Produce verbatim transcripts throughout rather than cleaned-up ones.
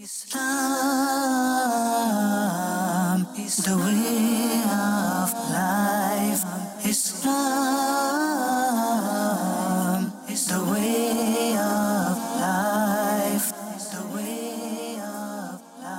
Islam is the way of life. Islam is the way of life. Is the way of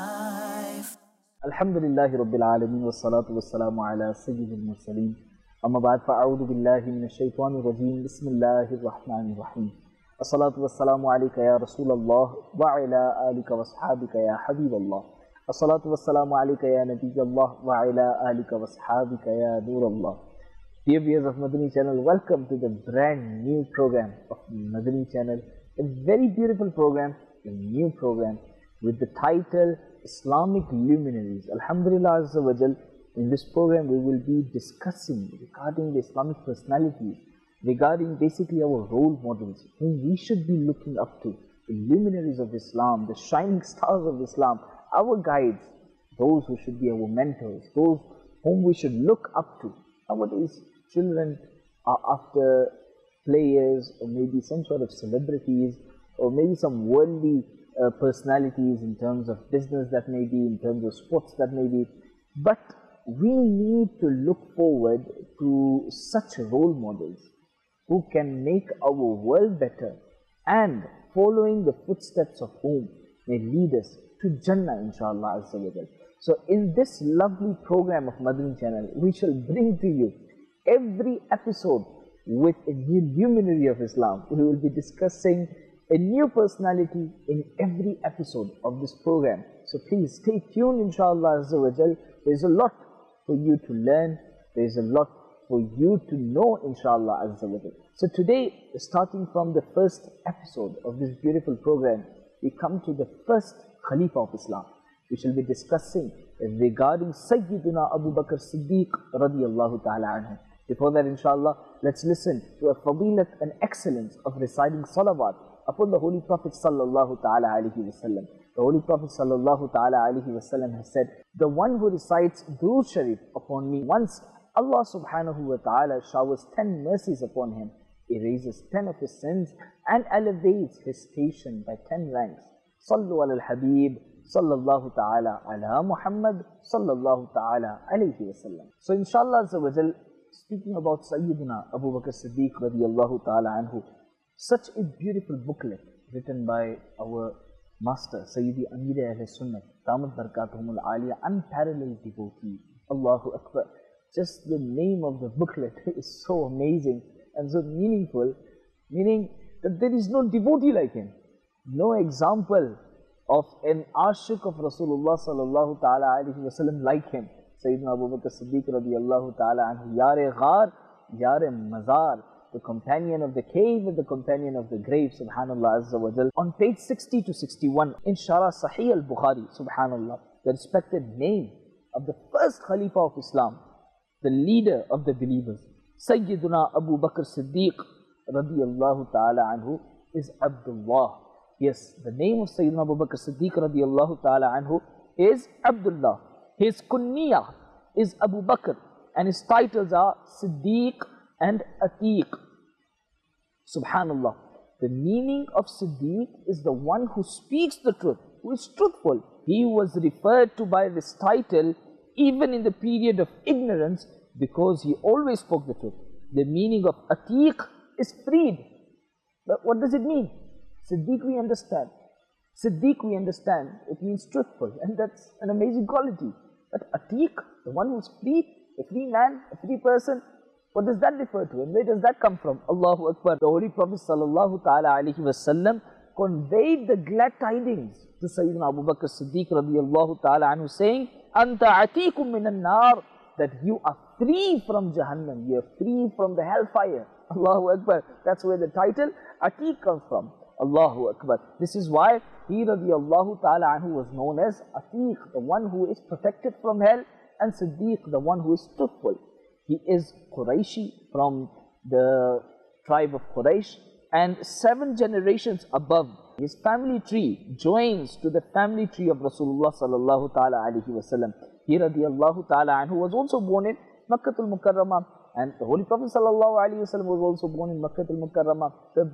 life. Alhamdulillahi Rabbil Alameen wassalatu wassalamu ala sayyidil mursaleen. Amma ba'd fa'a'udhu billahi minash shaitanir rajeem. Bismillahir rahmanir rahim. As-salatu wassalamu alayka ya Rasulallah wa ala alika washabika ya Habiballah. As-salatu wassalamu alayka ya Nabiyallah wa ala alika washabika ya Nurallah. Dear viewers of Madani Channel, welcome to the brand new program of Madani Channel. A very beautiful program, a new program with the title Islamic Luminaries. Alhamdulillah Azza wa Jal, in this program we will be discussing regarding the Islamic personalities, regarding basically our role models, whom we should be looking up to, the luminaries of Islam, the shining stars of Islam, our guides, those who should be our mentors, those whom we should look up to. Nowadays, children are after players or maybe some sort of celebrities or maybe some worldly uh, personalities in terms of business that may be, in terms of sports that may be. But we need to look forward to such role models who can make our world better and following the footsteps of whom may lead us to Jannah, inshallah Azza wa Jal. So in this lovely program of Madani Channel, we shall bring to you every episode with a new luminary of Islam. We will be discussing a new personality in every episode of this program. So please stay tuned, inshallah Azza wa Jal. There is a lot for you to learn. There is a lot for you to know, inshallah Azza wa Jal. So today, starting from the first episode of this beautiful program, we come to the first Khalifa of Islam. We shall be discussing regarding Sayyidina Abu Bakr Siddiq radiyallahu ta'ala anhu. Before that, inshallah, let's listen to a fadilat and excellence of reciting salawat upon the Holy Prophet sallallahu ta'ala alayhi wa sallam. The Holy Prophet sallallahu ta'ala alayhi wa sallam has said, the one who recites Durood Sharif upon me, once Allah subhanahu wa ta'ala showers ten mercies upon him, erases ten of his sins and elevates his station by ten ranks. Sallu ala al-Habib sallallahu ta'ala ala Muhammad sallallahu ta'ala alayhi wa sallam. So inshallah Azza wa Jal, speaking about Sayyidina Abu Bakr Siddiq radiyallahu ta'ala anhu, such a beautiful booklet written by our master Sayyidi Amir Ahl Sunnah, Damat Barakatuhumul Aliyah, unparalleled devotee. Allahu Akbar. Just the name of the booklet is so amazing and so meaningful, meaning that there is no devotee like him, no example of an ashik of Rasulullah sallallahu ta'ala alayhi wa sallam like him. Sayyidina Abu Bakr Siddiq radiyallahu ta'ala anhu, Yare Ghar, Yare Mazar, the companion of the cave and the companion of the grave, subhanallah Azza wa Jal. On page sixty to sixty-one, in Sharah Sahih al-Bukhari, subhanallah, the respected name of the first Khalifa of Islam, the leader of the believers, Sayyiduna Abu Bakr Siddiq radiyallahu ta'ala anhu, is Abdullah. Yes, the name of Sayyidina Abu Bakr Siddiq radiyallahu ta'ala anhu is Abdullah. His kunniyah is Abu Bakr and his titles are Siddiq and Atiq. Subhanallah. The meaning of Siddiq is the one who speaks the truth, who is truthful. He was referred to by this title even in the period of ignorance because he always spoke the truth. The meaning of Atiq is freed. But what does it mean? Siddiq we understand. Siddiq we understand, it means truthful, and that's an amazing quality. But Atiq, the one who's free, a free man, a free person, what does that refer to and where does that come from? Allahu Akbar. The Holy Prophet sallallahu ta'ala alayhi wa sallam conveyed the glad tidings to Sayyidina Abu Bakr Siddiq radiyallahu ta'ala anhu, saying, Anta atikum minan nar, that you are free from Jahannam, you are free from the hellfire. Allahu Akbar. That's where the title Atiq comes from. Allahu Akbar. This is why he radiyallahu ta'ala anhu was known as Atiq, the one who is protected from hell, and Siddiq, the one who is truthful. He is Quraishi, from the tribe of Quraysh, and seven generations above, his family tree joins to the family tree of Rasulullah sallallahu ta'ala alayhi wa sallam. He radiyallahu ta'ala anhu was also born in Makkah al-Mukarramah, and the Holy Prophet sallallahu alayhi wa sallam was also born in Makkah al-Mukarramah. The birth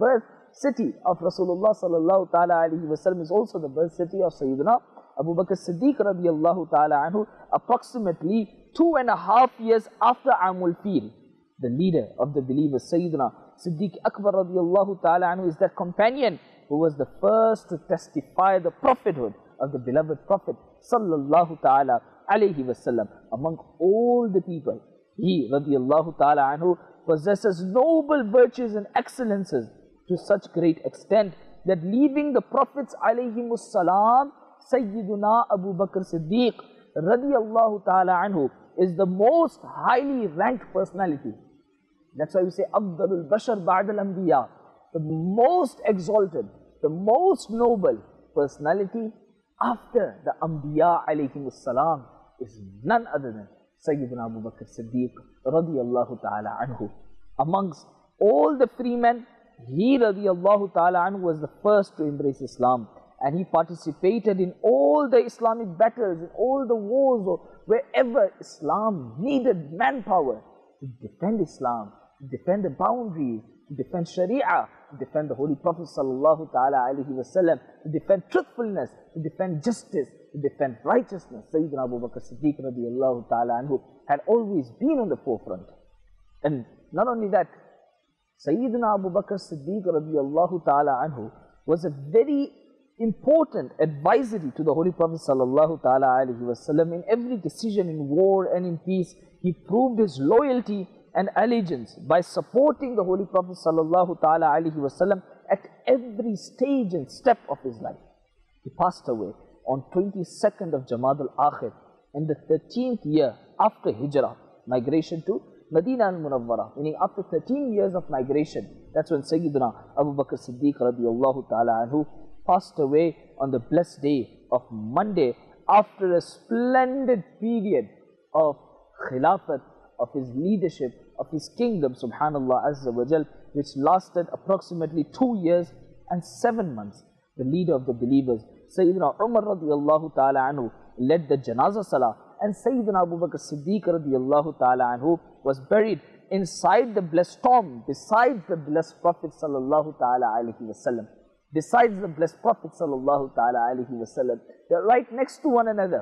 city of Rasulullah sallallahu ta'ala alayhi wa sallam is also the birth city of Sayyidina Abu Bakr Siddiq radiallahu ta'ala anhu, approximately two and a half years after Amul Fil. The leader of the believers, Sayyidina Siddiq Akbar radiallahu ta'ala anhu, is that companion who was the first to testify the prophethood of the beloved Prophet sallallahu ta'ala alayhi wa sallam. Among all the people, he radiallahu ta'ala anhu possesses noble virtues and excellences to such great extent that leaving the Prophets alayhimus salam, Sayyiduna Abu Bakr Siddiq radiallahu ta'ala anhu is the most highly ranked personality. That's why we say Afdalul Bashar Ba'd al-Anbiya, the most exalted, the most noble personality after the Anbiya alayhimus salam is none other than Sayyidina Abu Bakr Siddiq radiyallahu ta'ala anhu. Amongst all the free men, he radiyallahu ta'ala anhu was the first to embrace Islam, and he participated in all the Islamic battles, in all the wars, or wherever Islam needed manpower to defend Islam, to defend the boundaries, to defend Sharia, to defend the Holy Prophet sallallahu ta'ala alayhi wa sallam, to defend truthfulness, to defend justice, to defend righteousness. Sayyidina Abu Bakr Siddiq radiallahu ta'ala anhu had always been on the forefront. And not only that, Sayyidina Abu Bakr Siddiq radiallahu ta'ala anhu was a very important advisory to the Holy Prophet sallallahu ta'ala alayhi wa sallam. In every decision in war and in peace, he proved his loyalty and allegiance by supporting the Holy Prophet sallallahu ta'ala alayhi wa sallam at every stage and step of his life. He passed away on twenty-second of Jamad al-Akhir in the thirteenth year after Hijrah, migration to Medina al-Munawwara, meaning after thirteen years of migration. That's when Sayyidina Abu Bakr Siddiq radiallahu ta'ala anhu passed away on the blessed day of Monday after a splendid period of khilafat, of his leadership, of his kingdom, subhanallah azza wa jal, which lasted approximately two years and seven months. The leader of the believers, Sayyidina Umar radiallahu ta'ala anhu, led the janazah salah, and Sayyidina Abu Bakr Siddiq radiallahu ta'ala anhu was buried inside the blessed tomb, besides the blessed Prophet sallallahu ta'ala alayhi wa sallam. Besides the blessed Prophet sallallahu ta'ala alayhi wa sallam, they're right next to one another.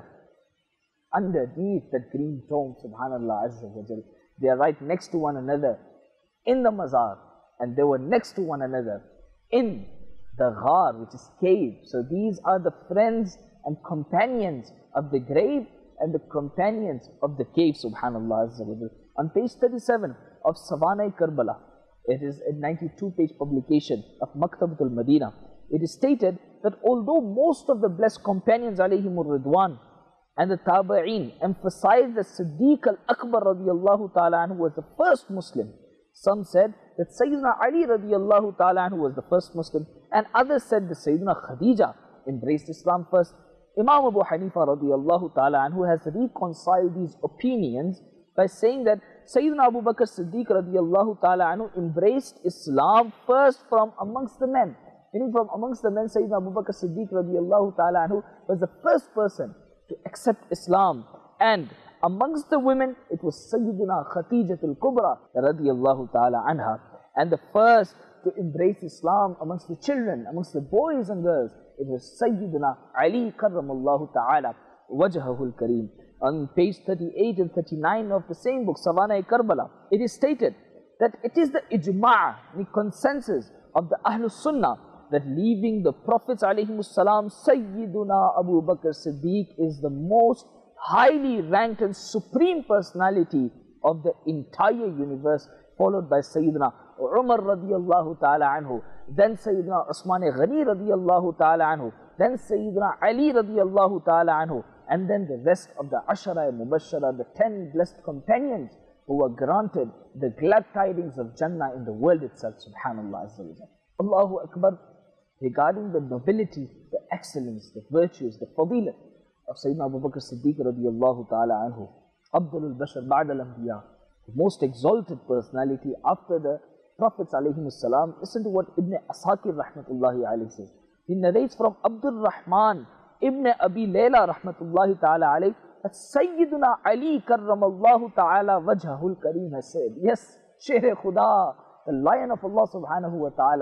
Underneath that green tomb, subhanallah azza wa jal, they are right next to one another in the mazar, and they were next to one another in the ghar, which is cave. So these are the friends and companions of the grave and the companions of the cave, subhanallah azza wa jal. On page thirty-seven of Savanai Karbala, it is a ninety-two page publication of Maktabatul Madina. It is stated that although most of the blessed companions alayhimur ridwan and the Tabi'een emphasized that Siddiq al-Akbar radiallahu ta'ala anhu was the first Muslim, some said that Sayyidina Ali radiallahu ta'ala anhu was the first Muslim, and others said that Sayyidina Khadija embraced Islam first. Imam Abu Hanifa radiallahu ta'ala anhu has reconciled these opinions by saying that Sayyidina Abu Bakr Siddiq radiallahu ta'ala anhu embraced Islam first from amongst the men. Meaning from amongst the men, Sayyidina Abu Bakr Siddiq radiallahu ta'ala anhu was the first person to accept Islam. And amongst the women, it was Sayyidina Khatijatul Kubra radiallahu ta'ala anha. And the first to embrace Islam amongst the children, amongst the boys and girls, it was Sayyidina Ali karramallahu ta'ala wajhahul kareem. On page thirty-eight and thirty-nine of the same book, Savanai Karbala, it is stated that it is the ijma', the consensus of the Ahlus Sunnah, that leaving the Prophets alayhimus salam, Sayyiduna Abu Bakr Siddiq is the most highly ranked and supreme personality of the entire universe, followed by Sayyidina Umar radiallahu ta'ala anhu, then Sayyidina Usman Ghani radiallahu ta'ala anhu, then Sayyidina Ali radiallahu ta'ala anhu, and then the rest of the Ashara Mubashara, the ten blessed companions who were granted the glad tidings of Jannah in the world itself, subhanallah azza wa jal. Allahu Akbar. Regarding the nobility, the excellence, the virtues, the fadilat of Sayyidina Abu Bakr Siddiq radiallahu ta'ala anhu, Abdul Bashar Ba'd al-Anbiya, the most exalted personality after the Prophets alayhimus salam. Listen to what Ibn Asakir rahmatullahi alayhi says. He narrates from Abdul Rahman Ibn Abi Layla rahmatullahi ta'ala alayhi that Sayyiduna Ali karramallahu ta'ala wajhahul kareem has said, yes, Sher Khuda, the lion of Allah subhanahu wa ta'ala,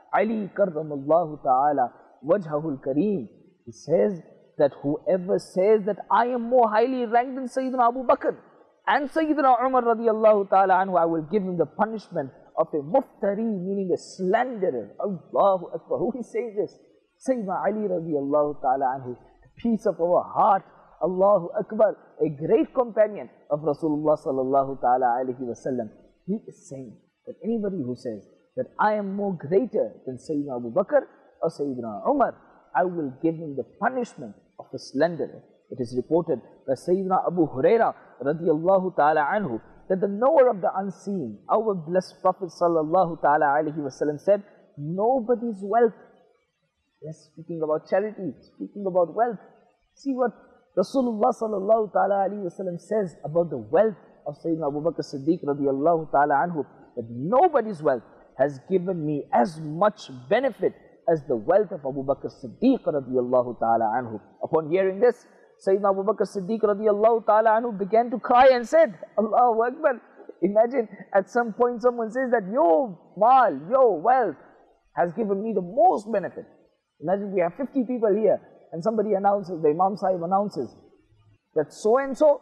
Ali karramallahu ta'ala wajhahul kareem. He says that whoever says that I am more highly ranked than Sayyidina Abu Bakr and Sayyidina Umar radiallahu ta'ala anhu, I will give him the punishment of a muftari, meaning a slanderer. Allahu Akbar. Who is saying this? Sayyidina Ali radiallahu ta'ala anhu, the peace of our heart. Allahu Akbar, a great companion of Rasulullah sallallahu ta'ala alayhi wa sallam. He is saying that anybody who says that I am more greater than Sayyidina Abu Bakr or Sayyidina Umar, I will give him the punishment of a slanderer. It is reported by Sayyidina Abu Huraira radiallahu ta'ala anhu that the knower of the unseen, our blessed Prophet sallallahu ta'ala alayhi wa sallam said, nobody's wealth. Yes, speaking about charity, speaking about wealth. See what Rasulullah sallallahu ta'ala alayhi wa sallam says about the wealth of Sayyidina Abu Bakr Siddiq radiallahu ta'ala anhu, that nobody's wealth has given me as much benefit as the wealth of Abu Bakr Siddiq radiallahu ta'ala anhu. Upon hearing this, Sayyidina Abu Bakr Siddiq radiallahu ta'ala anhu began to cry and said, Allahu Akbar. Imagine at some point someone says that your mal, your wealth has given me the most benefit. Imagine we have fifty people here and somebody announces, the Imam Sahib announces that so and so,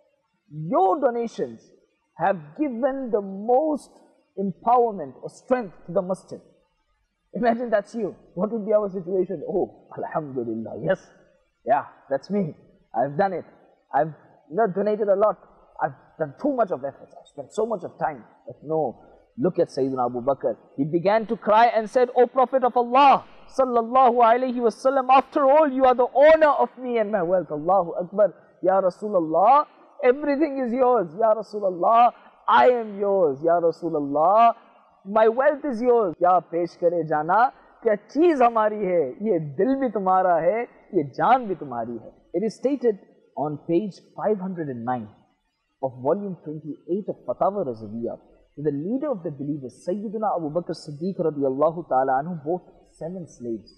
your donations have given the most empowerment or strength to the masjid. Imagine that's you. What would be our situation? Oh, Alhamdulillah, yes, yeah, that's me. I've done it. I've not donated a lot. I've done too much of effort. I've spent so much of time. But no, look at Sayyidina Abu Bakr. He began to cry and said, O Prophet of Allah, sallallahu alayhi wa sallam, after all, you are the owner of me and my wealth. Allahu Akbar. Ya Rasulullah, everything is yours. Ya Rasulullah, I am yours. Ya Rasulullah, my wealth is yours. Ya pesh kare jana, kya cheez hamari hai, ye dil bhi tumhara hai, ye jaan bhi tumhari hai. It is stated on page five hundred nine of volume twenty-eight of Fatawa Razawiyah, the leader of the believers, Sayyidina Abu Bakr Siddiq radiallahu ta'ala anhu, bought seven slaves.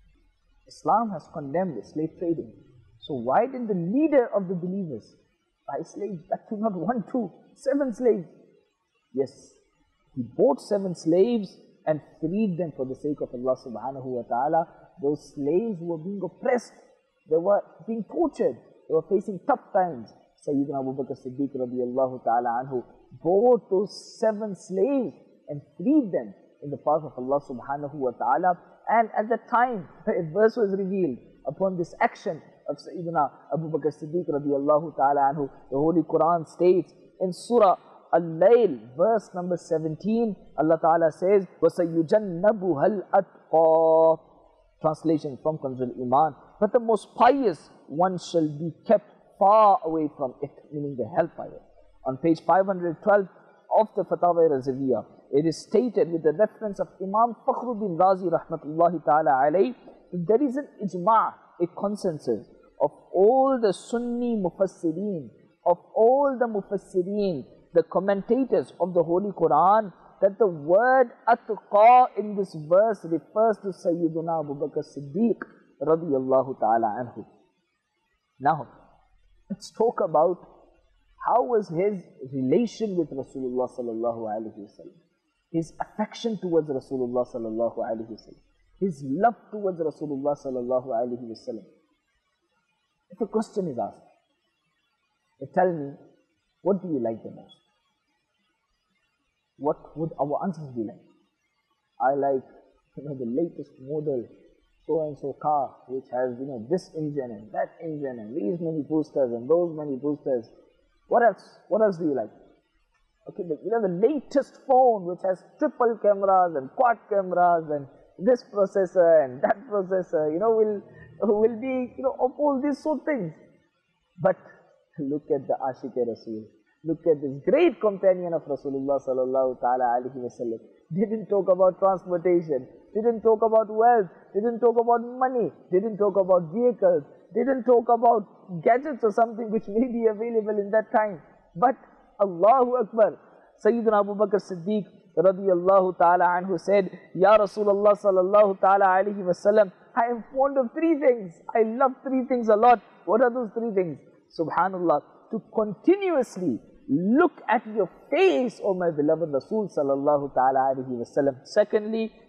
Islam has condemned slave trading. So why did the leader of the believers buy slaves? That too not one, two, seven slaves. Yes, he bought seven slaves and freed them for the sake of Allah subhanahu wa ta'ala. Those slaves were being oppressed. They were being tortured. They were facing tough times. Sayyidina Abu Bakr Siddiq radiallahu ta'ala anhu bought those seven slaves and freed them in the path of Allah subhanahu wa ta'ala. And at that time, a verse was revealed upon this action of Sayyidina Abu Bakr Siddiq radiallahu ta'ala anhu. The Holy Quran states in Surah Al-Layl, verse number seventeen, Allah ta'ala says, وَسَيُّجَنَّبُهَا الْأَتْقَى. Translation from Kanzul Iman. But the most pious one shall be kept far away from it, meaning the hellfire. On page five hundred twelve of the Fatawa Razawiyah, it is stated with the reference of Imam Fakhruddin Razi rahmatullahi ta'ala alayhi, that there is an ijma', a consensus of all the Sunni mufassirin, of all the mufassirin, the commentators of the Holy Quran, that the word atqa in this verse refers to Sayyiduna Abu Bakr Siddiq radiyallahu ta'ala anhu. Now, let's talk about how was his relation with Rasulullah sallallahu alayhi wa sallam, his affection towards Rasulullah sallallahu alayhi wa sallam, his love towards Rasulullah sallallahu alayhi wa sallam. If a question is asked, they tell me, what do you like the most? What would our answers be like? I like, you know, the latest model so-and-so car, which has, you know, this engine and that engine and these many boosters and those many boosters. What else? What else do you like? Okay, but you know, the latest phone which has triple cameras and quad cameras and this processor and that processor, you know, will, will be, you know, of all these sort of things. But look at the Ashiq-e-Rasul. Look at this great companion of Rasulullah sallallahu ta'ala alayhi wa sallam. Didn't talk about transportation, didn't talk about wealth, didn't talk about money, didn't talk about vehicles, didn't talk about gadgets or something which may be available in that time. But Allahu Akbar, Sayyidina Abu Bakr Siddiq radiyallahu ta'ala anhu said, Ya Rasulullah sallallahu ta'ala alayhi wa sallam, I am fond of three things. I love three things a lot. What are those three things? Subhanallah, to continuously look at your face, O my beloved Rasul sallallahu ta'ala alayhi wa sallam. Secondly,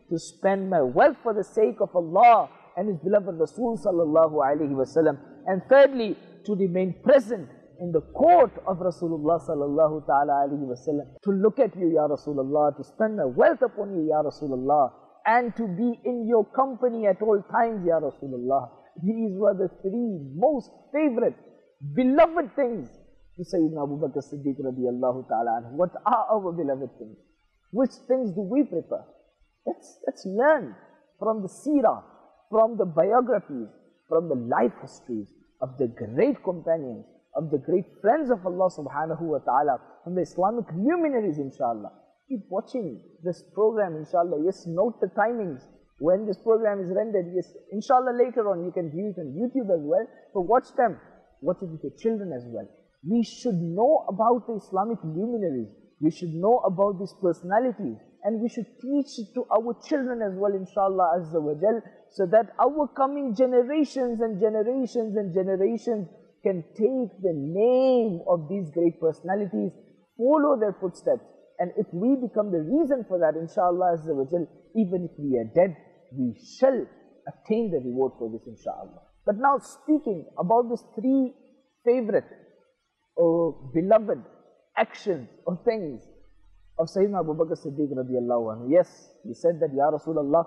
to spend my wealth for the sake of Allah and His beloved Rasul sallallahu alaihi wasallam. And thirdly, to remain present in the court of Rasulullah sallallahu ta'ala alaihi wasallam, to look at you, Ya Rasulullah, to spend my wealth upon you, Ya Rasulullah, and to be in your company at all times, Ya Rasulullah. These were the three most favorite, beloved things to Sayyidina Abu Bakr Siddiq radiallahu ta'ala anhu. What are our beloved things? Which things do we prefer? Let's, let's learn from the seerah, from the biographies, from the life histories of the great companions, of the great friends of Allah subhanahu wa ta'ala, from the Islamic luminaries, inshallah. Keep watching this program, inshallah. Yes, note the timings when this program is rendered. Yes, inshallah, later on you can view it on YouTube as well. But watch them. Watch it with your children as well. We should know about the Islamic luminaries. We should know about these personalities. And we should teach it to our children as well, inshallah, azza wa jal, so that our coming generations and generations and generations can take the name of these great personalities, follow their footsteps. And if we become the reason for that, inshallah azza wa jal, even if we are dead, we shall attain the reward for this, inshallah. But now speaking about these three favorite or beloved actions or things of Sayyidina Abu Bakr Siddiq radiallahu anhu. Yes, he said that, Ya Rasulullah,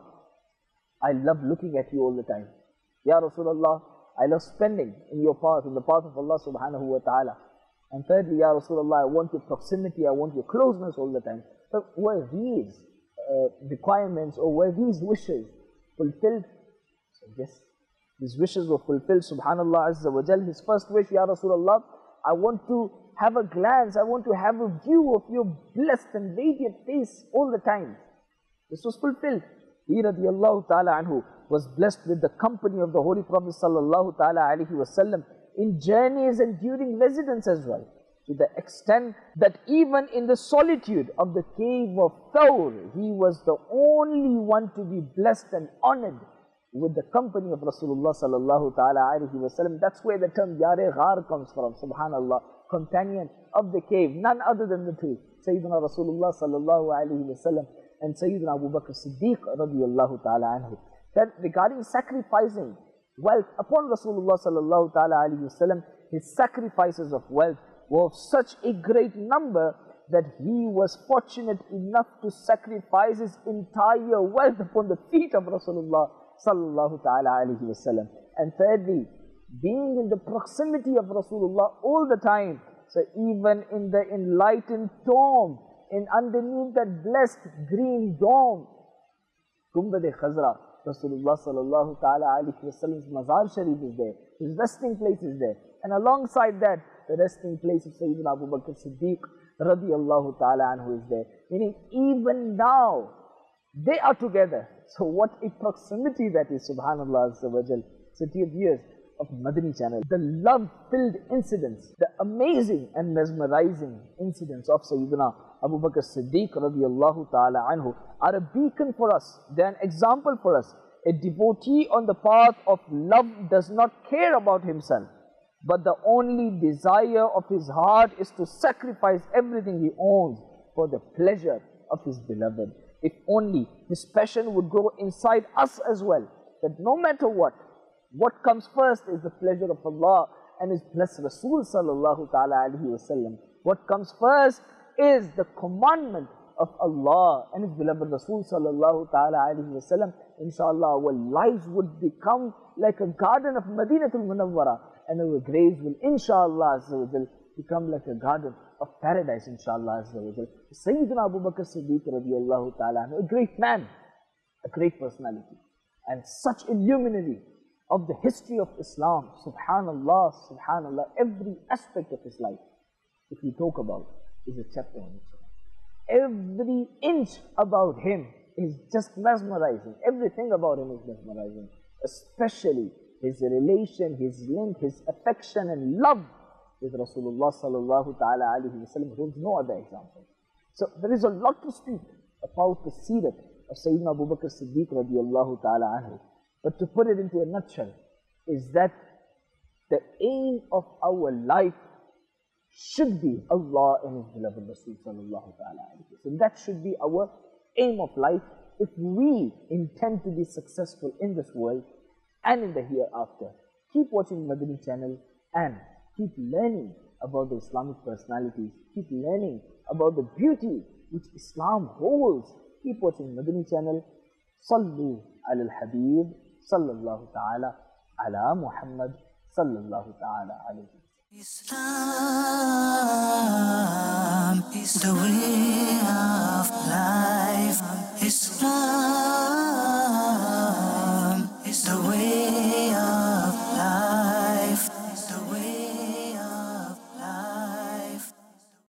I love looking at you all the time. Ya Rasulullah, I love spending in your path, in the path of Allah subhanahu wa ta'ala. And thirdly, Ya Rasulullah, I want your proximity, I want your closeness all the time. But were these uh, requirements or were these wishes fulfilled? So yes, these wishes were fulfilled, subhanallah azza wa jal. His first wish, Ya Rasulullah, I want to have a glance, I want to have a view of your blessed and radiant face all the time. This was fulfilled. He radiallahu ta'ala anhu was blessed with the company of the Holy Prophet sallallahu ta'ala alaihi wasallam in journeys and during residence as well, to the extent that even in the solitude of the cave of Thawr, he was the only one to be blessed and honored with the company of Rasulullah sallallahu ta'ala alaihi wasallam. That's where the term Yare Ghar comes from, subhanallah, companion of the cave, none other than the two, Sayyidina Rasulullah sallallahu alaihi wasallam and Sayyidina Abu Bakr Siddiq radiallahu ta'ala anhu. That regarding sacrificing wealth upon Rasulullah sallallahu ta'ala alaihi wasallam, his sacrifices of wealth were of such a great number that he was fortunate enough to sacrifice his entire wealth upon the feet of Rasulullah sallallahu ta'ala alaihi wasallam. And thirdly, being in the proximity of Rasulullah all the time. So even in the enlightened tomb, in underneath that blessed green dome, Gumbad-e Khazra, Rasulullah sallallahu ta'ala alaihi wasallam's Mazar Sharif is there, his resting place is there. And alongside that, the resting place of Sayyidina Abu Bakr Siddiq radiallahu ta'ala anhu is there. Meaning even now, they are together. So what a proximity that is, subhanallah azza wa jal. So dear viewers of Madani channel, the love-filled incidents, the amazing and mesmerizing incidents of Sayyidina Abu Bakr Siddiq radiallahu ta'ala anhu are a beacon for us. They are an example for us. A devotee on the path of love does not care about himself, but the only desire of his heart is to sacrifice everything he owns for the pleasure of his beloved. If only his passion would grow inside us as well, that no matter what, what comes first is the pleasure of Allah and His blessed Rasul sallallahu ta'ala alaihi wasallam. What comes first is the commandment of Allah and His beloved Rasul sallallahu ta'ala alaihi wasallam. Inshallah, our lives would become like a garden of Madinatul Munawwara, and our graves will, inshallah azza wa jal, become like a garden of paradise, inshallah azza wa jal. Sayyidina Abu Bakr Siddiq radiallahu ta'ala, a great man, a great personality, and such a luminary of the history of Islam. Subhanallah, subhanallah, every aspect of his life, if we talk about, is a chapter on its own. Every inch about him is just mesmerizing. Everything about him is mesmerizing, especially his relation, his link, his affection and love with Rasulullah sallallahu ta'ala alaihi wasallam holds no other example. So there is a lot to speak about the seerah of Sayyidina Abu Bakr Siddiq radiallahu ta'ala anhu. But to put it into a nutshell, is that the aim of our life should be Allah and His beloved Rasul sallallahu ta'ala alaihi wasallam. That should be our aim of life, if we intend to be successful in this world and in the hereafter, keep watching Madani channel and keep learning about the Islamic personalities, keep learning about the beauty which Islam holds. Keep watching Madani channel. Sallu ala al-Habib sallallahu ta'ala ala Muhammad sallallahu ta'ala alayhi. Islam is the way.